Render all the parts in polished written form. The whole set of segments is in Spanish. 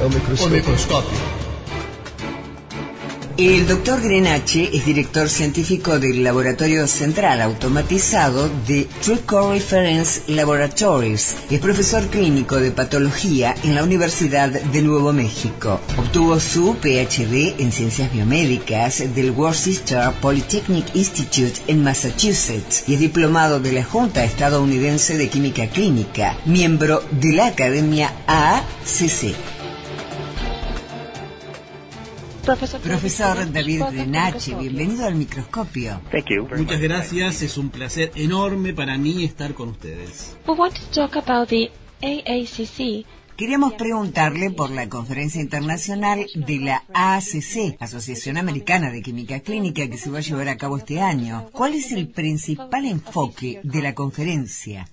o microscopio. El Dr. Grenache es director científico del Laboratorio Central Automatizado de TrueCore Reference Laboratories. Es profesor clínico de patología en la Universidad de Nuevo México. Obtuvo su PhD en Ciencias Biomédicas del Worcester Polytechnic Institute en Massachusetts y es diplomado de la Junta Estadounidense de Química Clínica, miembro de la Academia AACC. Profesor David Grenache, bienvenido al microscopio. Muchas gracias, es un placer enorme para mí estar con ustedes. We want to talk about the AACC. Queríamos preguntarle por la conferencia internacional de la AACC, Asociación Americana de Química Clínica, que se va a llevar a cabo este año. ¿Cuál es el principal enfoque de la conferencia?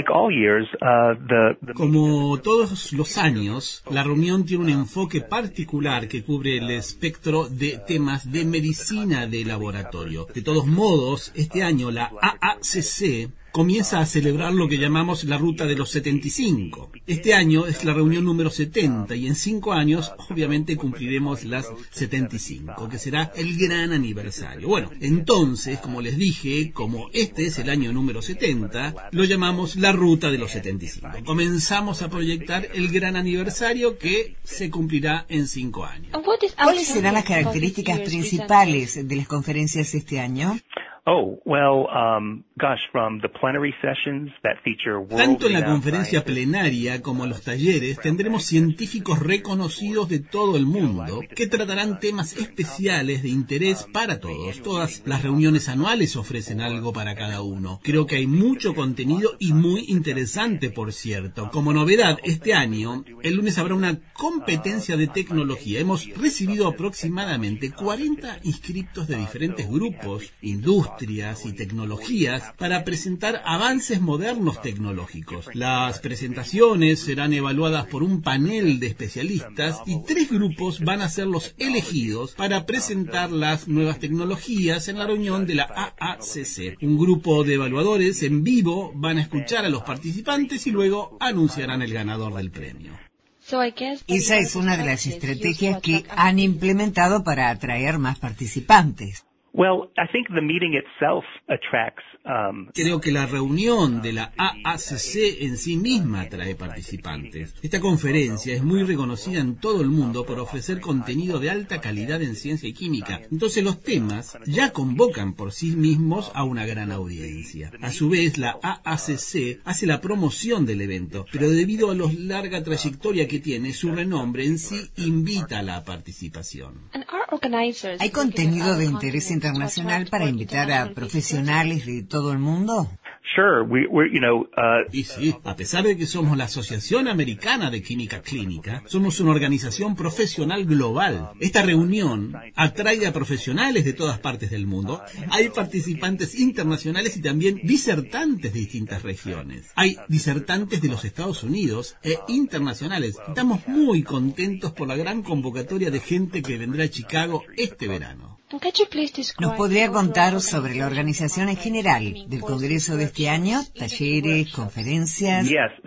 Como todos los años, la reunión tiene un enfoque particular que cubre el espectro de temas de medicina de laboratorio. De todos modos, este año la AACC comienza a celebrar lo que llamamos la Ruta de los 75. Este año es la reunión número 70 y en 5 años obviamente cumpliremos las 75, que será el gran aniversario. Bueno, entonces, como les dije, como este es el año número 70, lo llamamos la Ruta de los 75. Comenzamos a proyectar el gran aniversario que se cumplirá en 5 años. ¿Cuáles serán las características principales de las conferencias este año? Tanto en la conferencia plenaria como en los talleres tendremos científicos reconocidos de todo el mundo que tratarán temas especiales de interés para todos. Todas las reuniones anuales ofrecen algo para cada uno. Creo que hay mucho contenido y muy interesante, por cierto. Como novedad, este año, el lunes habrá una competencia de tecnología. Hemos recibido aproximadamente 40 inscriptos de diferentes grupos, industrias y tecnologías para presentar avances modernos tecnológicos. Las presentaciones serán evaluadas por un panel de especialistas y 3 grupos van a ser los elegidos para presentar las nuevas tecnologías en la reunión de la AACC. Un grupo de evaluadores en vivo van a escuchar a los participantes y luego anunciarán el ganador del premio. Esa es una de las estrategias que han implementado para atraer más participantes. Creo que la reunión de la AACC en sí misma atrae participantes. Esta conferencia es muy reconocida en todo el mundo por ofrecer contenido de alta calidad en ciencia y química. Entonces los temas ya convocan por sí mismos a una gran audiencia. A su vez, la AACC hace la promoción del evento, pero debido a la larga trayectoria que tiene, su renombre en sí invita a la participación. ¿Hay contenido de interés internacional para invitar a profesionales de todo el mundo? Y sí, a pesar de que somos la Asociación Americana de Química Clínica, somos una organización profesional global. Esta reunión atrae a profesionales de todas partes del mundo. Hay participantes internacionales y también disertantes de distintas regiones. Hay disertantes de los Estados Unidos e internacionales. Estamos muy contentos por la gran convocatoria de gente que vendrá a Chicago este verano. ¿Nos podría contar sobre la organización en general del Congreso de este año? ¿Talleres, conferencias?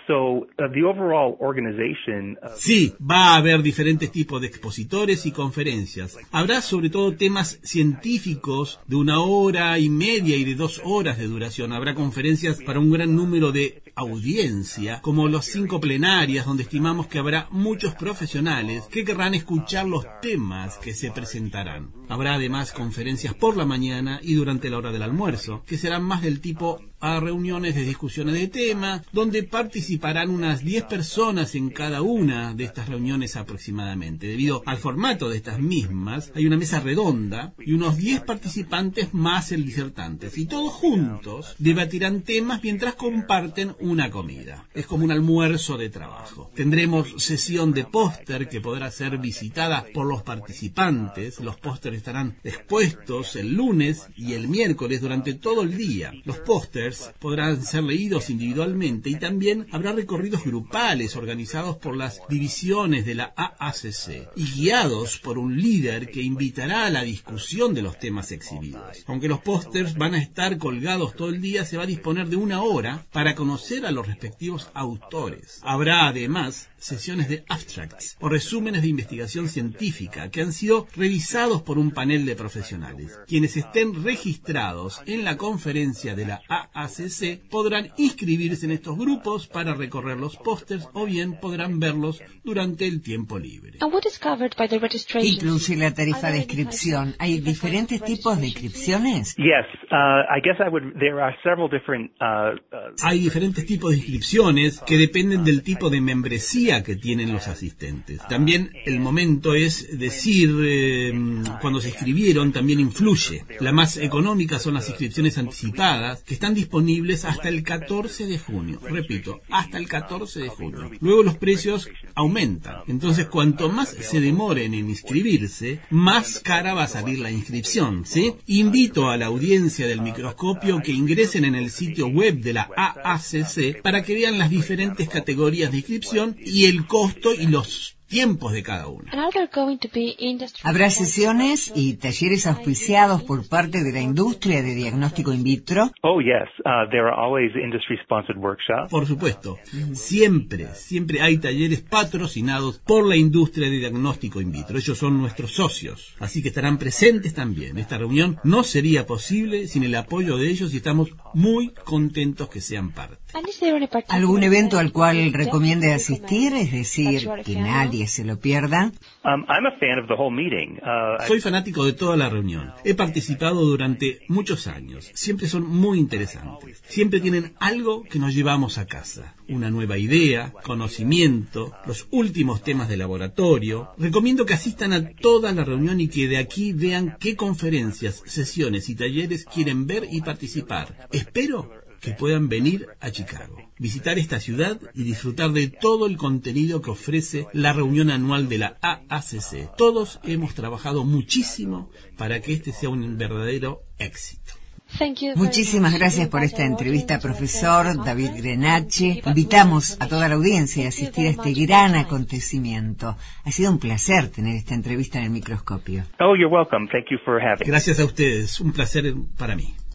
Sí, va a haber diferentes tipos de expositores y conferencias. Habrá sobre todo temas científicos de 1 hora y media y de 2 horas de duración. Habrá conferencias para un gran número de audiencia, como los 5 plenarias, donde estimamos que habrá muchos profesionales que querrán escuchar los temas que se presentarán. Habrá además conferencias por la mañana y durante la hora del almuerzo, que serán más del tipo a reuniones de discusiones de tema, donde participarán unas 10 personas en cada una de estas reuniones aproximadamente. Debido al formato de estas mismas, hay una mesa redonda y unos 10 participantes más el disertante, y todos juntos debatirán temas mientras comparten una comida. Es como un almuerzo de trabajo. Tendremos sesión de póster que podrá ser visitada por los participantes. Los pósteres estarán expuestos el lunes y el miércoles durante todo el día. Los pósters pósters podrán ser leídos individualmente y también habrá recorridos grupales organizados por las divisiones de la AACC y guiados por un líder que invitará a la discusión de los temas exhibidos. Aunque los pósters van a estar colgados todo el día, se va a disponer de 1 hora para conocer a los respectivos autores. Habrá además sesiones de abstracts o resúmenes de investigación científica que han sido revisados por un panel de profesionales. Quienes estén registrados en la conferencia de la AACC podrán inscribirse en estos grupos para recorrer los pósters o bien podrán verlos durante el tiempo libre. ¿Qué incluye la tarifa de inscripción? ¿Hay diferentes tipos de inscripciones? Hay diferentes tipos de inscripciones que dependen del tipo de membresía que tienen los asistentes. También el momento, es decir, cuando se inscribieron, también influye. La más económica son las inscripciones anticipadas, que están disponibles hasta el 14 de junio. Repito, hasta el 14 de junio. Luego los precios aumentan. Entonces, cuanto más se demoren en inscribirse, más cara va a salir la inscripción, ¿sí? Invito a la audiencia del microscopio que ingresen en el sitio web de la AACC para que vean las diferentes categorías de inscripción y el costo y los tiempos de cada una. ¿Habrá sesiones y talleres auspiciados por parte de la industria de diagnóstico in vitro? Por supuesto. Siempre hay talleres patrocinados por la industria de diagnóstico in vitro. Ellos son nuestros socios, así que estarán presentes también. Esta reunión no sería posible sin el apoyo de ellos y estamos muy contentos que sean parte. ¿Algún evento al cual recomiende asistir? Es decir, que nadie se lo pierda. Soy fanático de toda la reunión. He participado durante muchos años. Siempre son muy interesantes. Siempre tienen algo que nos llevamos a casa. Una nueva idea, conocimiento, los últimos temas de laboratorio. Recomiendo que asistan a toda la reunión y que de aquí vean qué conferencias, sesiones y talleres quieren ver y participar. Espero que puedan venir a Chicago, visitar esta ciudad y disfrutar de todo el contenido que ofrece la reunión anual de la AACC. Todos hemos trabajado muchísimo para que este sea un verdadero éxito. Muchísimas gracias por esta entrevista, profesor David Grenache. Invitamos a toda la audiencia a asistir a este gran acontecimiento. Ha sido un placer tener esta entrevista en el microscopio. Gracias a ustedes, un placer para mí.